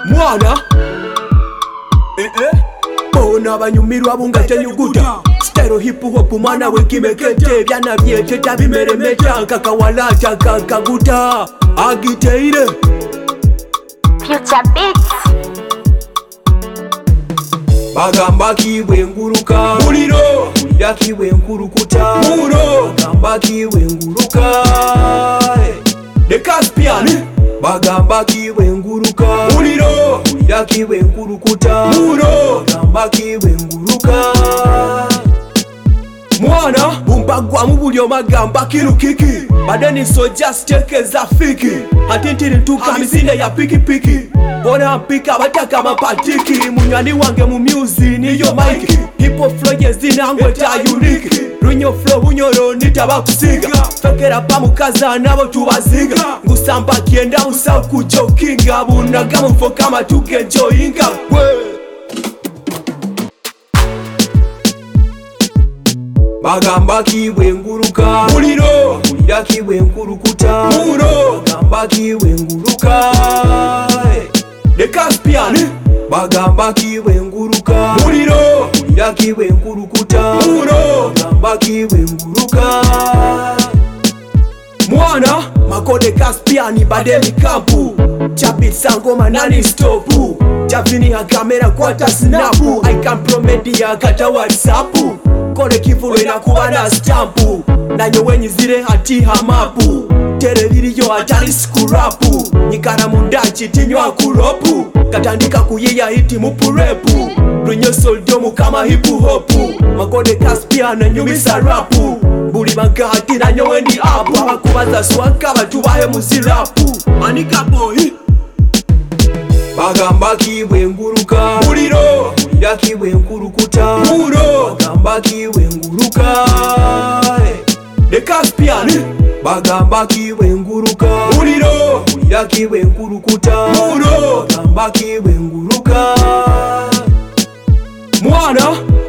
mwana bona banyumirwa bungate nyuguta stero hip hop mwana wekimekete byana byete tabimeremeta kakawalacha kakaguta agiteire Future Beats. bagamba kiwe nguruka muliro kulira kiwe nkurukuta muro bagamba kiwe nguruka The Caspian bagamba kiwe nguruka muliro kulira kiwe nkurukuta muro bagamba kiwe nguruka mwana bumbagwa mubulyo magamba kirukiki badeni soja stekeza fiki atintiri ntuka mizine ya piki piki bona mpika bataka mapatiki munywani wange mu music niyo mic hip hop flow yezina ngweta unique runyo flow bunyoro nitabakusiga fekera pa mukaza nabo tubaziga ngusamba kienda musa kujokinga bunaga mfoka matuke joinga bagamba kiwe nguruka muliro kulira kiwe nkurukuta muro bagamba kiwe nguruka The Caspian bagamba kiwe nguruka muliro kulira kiwe nkurukuta muro bagamba kiwe nguruka mwana makode Caspian bademi kampu chapit sangoma nani stopu javini ya kamera kwata snapu I can promedia kata whatsappu kore kivulo inakuba na stampu nanyo wenyizire hati hamapu tereviriyo atari skurapu nyikana mundachi tinywa kuropu katandika kuyiya hiti mupurepu runyo soldomu kama hipu hopu makode Caspian na nyumisa rapu buli magati nanyo wendi apu abakubaza swaka batubahe muzirapu Anika boy bagamba kiwe nguruka muliro kulira kiwe nkurukuta muro bagamba kiwe nguruka The Caspian bagamba kiwe nguruka muliro kulira kiwe nkurukuta muro bagamba kiwe nguruka mwana